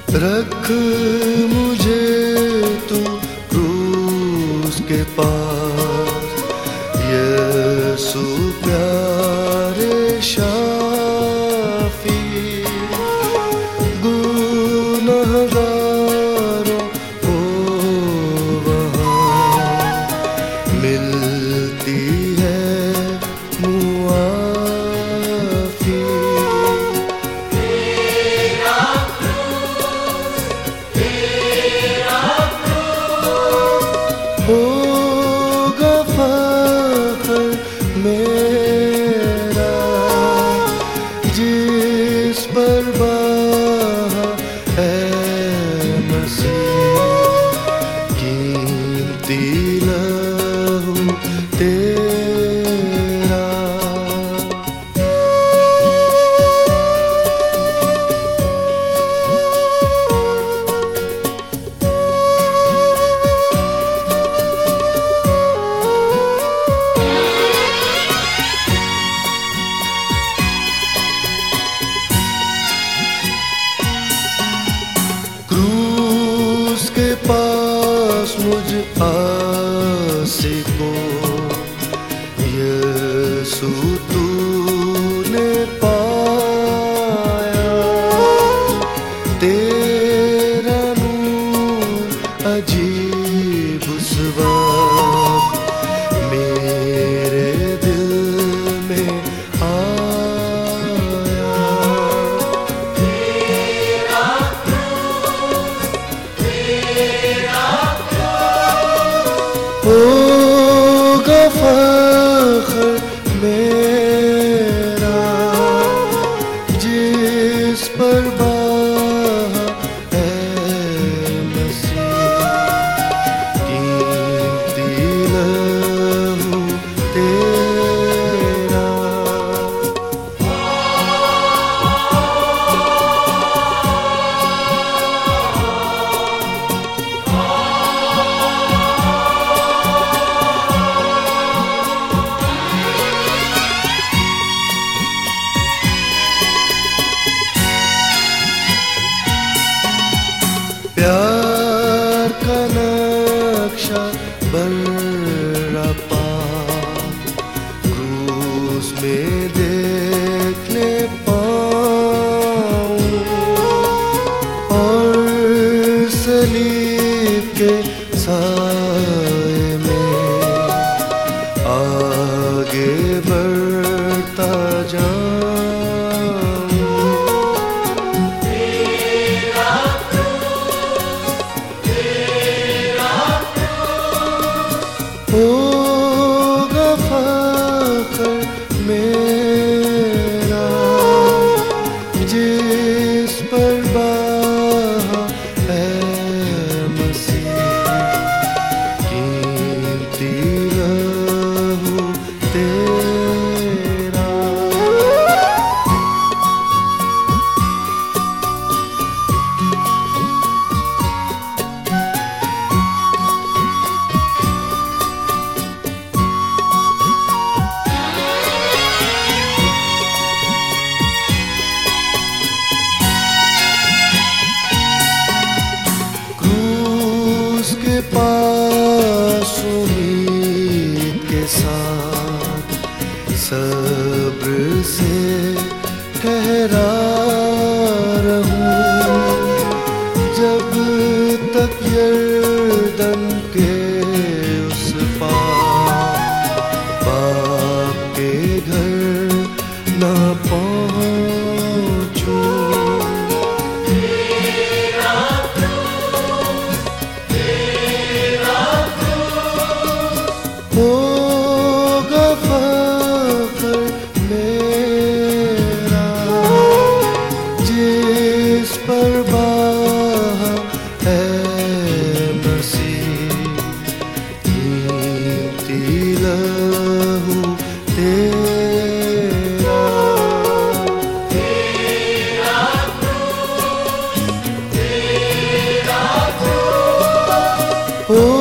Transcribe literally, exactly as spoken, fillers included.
रख मुझे तू क्रूस के पास, यीशु प्यारे शाफी। गुनहगारों को वहाँ मिलती है मुआफ़ी। होगा फ़ख्र मेरा जिस पर बहा है मसीह, कीमती लहू तेरा। क्रूस के पास मुझ आसी को यीशु तूने पाया, तेरा नूर अजीब उस वक्त मेरे दिल में आया। होगा फ़ख्र मेरा जिस पर बहा है मसीह, कीमती लहू तेरा। प्यार का नक्शा बर्पा क्रूस में देखने पाऊं, और सलीब के साए में आगे बढ़ता जाऊं। होगा फ़ख्र मेरा जिस पर बहा है मसीह, कीमती लहू तेरा। उसके पास उम्मीद के साथ सब्र से ठहरा रहूं, जब तक यरदन के उस पार बाप के घर न पहुंचूं। होगा फ़ख्र मेरा जिस पर बहा है मसीह, कीमती लहू तेरा। तेरा क्रूस, तेरा क्रूस।